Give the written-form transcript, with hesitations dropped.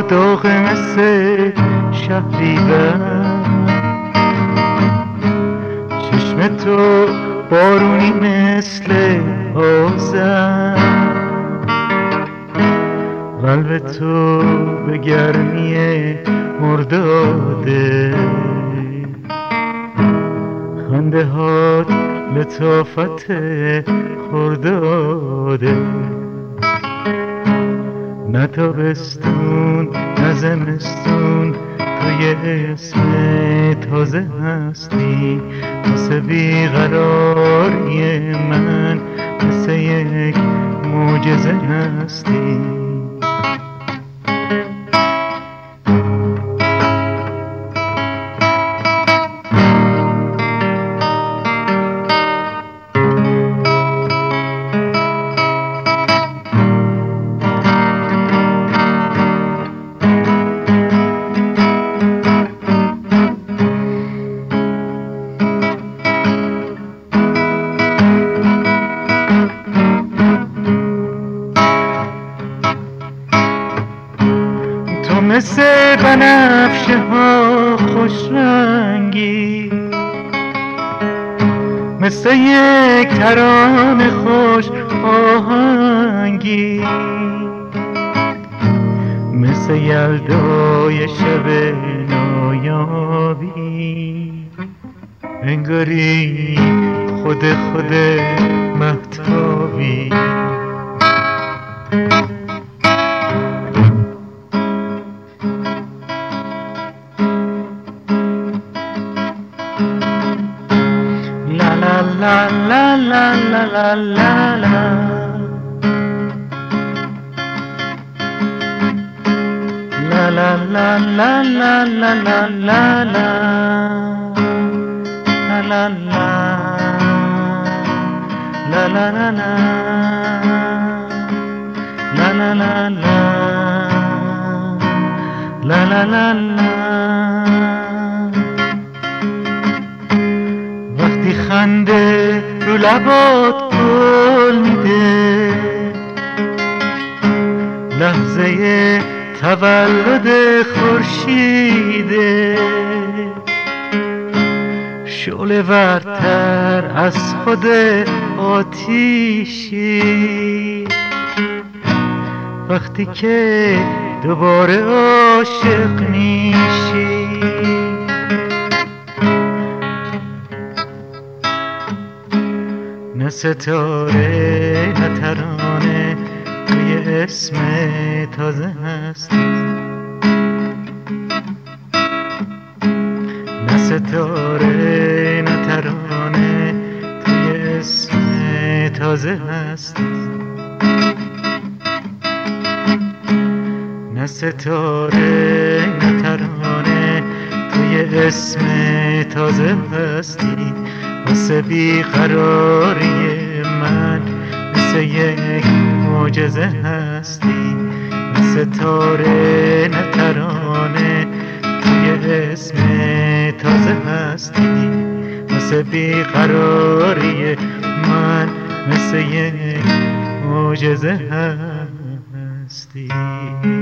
داغ مثل شهریور، چشم تو بارونی مثل آذر، قلب تو به گرمی مرداده، خنده هات لطافت خرداده. نه تابستون نه زمستون تو یه اسم تازه هستی، واسه بیقراری من مثل یک معجزه هستی. مثل بنفشه ها خوش رنگی، مثل یک ترانه خوش آهنگی، مثل یلدای شب نایابی، انگاری خود مهتابی. La la la la la la la, la la la la la la la la la, la la la, la la la la, la la la la, la la la la. وقتی خنده رو لبات گل میده، لحظه تولد خورشیده، شعله ورتر از خود آتیشی، وقتی که دوباره عاشق میشی. نه ستاره نه ترانه توی اسم تازه هستی، نه ستاره نه ترانه توی اسم تازه هستی، نه ستاره نه ترانه توی اسم تازه هستی، واسه بیقراری من مثل یک معجزه هستی، نه ستاره نه ترانه توی اسم تازه هستی، واسه بیقراری من مثل یک معجزه هستی.